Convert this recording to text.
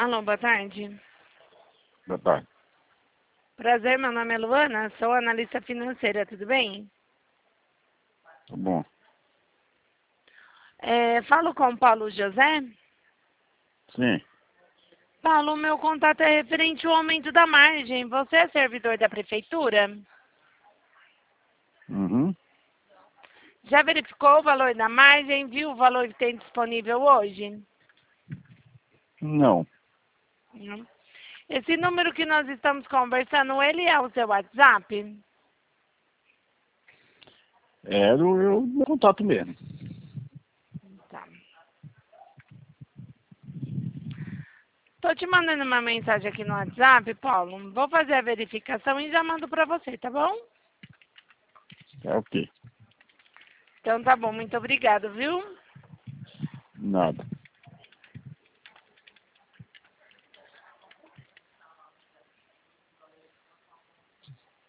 Alô, boa tarde. Boa tarde. Prazer, meu nome é Luana, sou analista financeira, tudo bem? Tá bom. Falo com o Paulo José. Sim. Paulo, meu contato é referente ao aumento da margem. Você é servidor da prefeitura? Uhum. Já verificou o valor da margem? Viu o valor que tem disponível hoje? Não. Não. Esse número que nós estamos conversando, ele é o seu WhatsApp? Era o meu contato mesmo. Tá. Tô te mandando uma mensagem aqui no WhatsApp, Paulo. Vou fazer a verificação e já mando para você, tá bom? É ok. Então tá bom, muito obrigado, viu? Nada.